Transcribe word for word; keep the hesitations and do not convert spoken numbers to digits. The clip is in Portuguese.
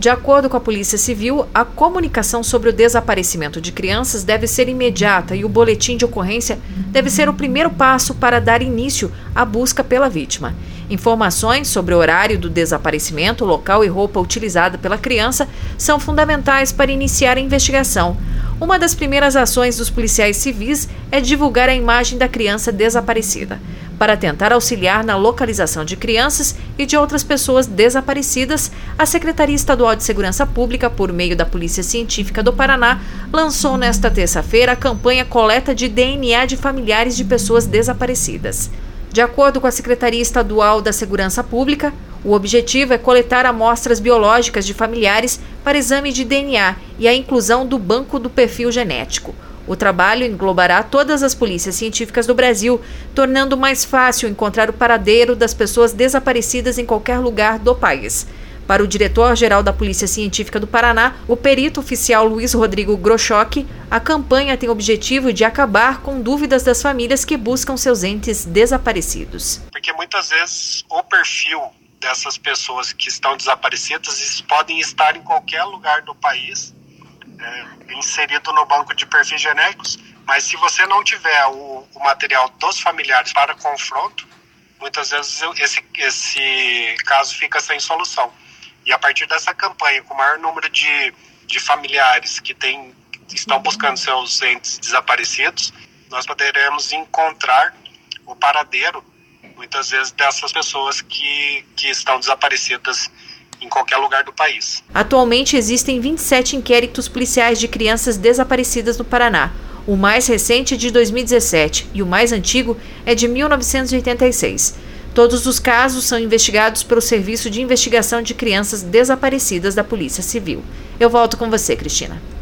De acordo com a Polícia Civil, a comunicação sobre o desaparecimento de crianças deve ser imediata e o boletim de ocorrência deve ser o primeiro passo para dar início à busca pela vítima. Informações sobre o horário do desaparecimento, local e roupa utilizada pela criança são fundamentais para iniciar a investigação. Uma das primeiras ações dos policiais civis é divulgar a imagem da criança desaparecida, para tentar auxiliar na localização de crianças e de outras pessoas desaparecidas. A Secretaria Estadual de Segurança Pública, por meio da Polícia Científica do Paraná, lançou nesta terça-feira a campanha Coleta de D N A de familiares de pessoas desaparecidas. De acordo com a Secretaria Estadual da Segurança Pública, o objetivo é coletar amostras biológicas de familiares para exame de D N A e a inclusão do banco do perfil genético. O trabalho englobará todas as polícias científicas do Brasil, tornando mais fácil encontrar o paradeiro das pessoas desaparecidas em qualquer lugar do país. Para o diretor-geral da Polícia Científica do Paraná, o perito oficial Luiz Rodrigo Grochock, a campanha tem o objetivo de acabar com dúvidas das famílias que buscam seus entes desaparecidos. Porque muitas vezes o perfil dessas pessoas que estão desaparecidas podem estar em qualquer lugar do país, é, inserido no banco de perfis genéticos, mas se você não tiver o, o material dos familiares para confronto, muitas vezes esse, esse caso fica sem solução. E a partir dessa campanha, com o maior número de, de familiares que tem, estão buscando seus entes desaparecidos, nós poderemos encontrar o paradeiro, muitas vezes, dessas pessoas que, que estão desaparecidas em qualquer lugar do país. Atualmente existem vinte e sete inquéritos policiais de crianças desaparecidas no Paraná. O mais recente é de dois mil e dezessete e o mais antigo é de mil novecentos e oitenta e seis. Todos os casos são investigados pelo Serviço de Investigação de Crianças Desaparecidas da Polícia Civil. Eu volto com você, Cristina.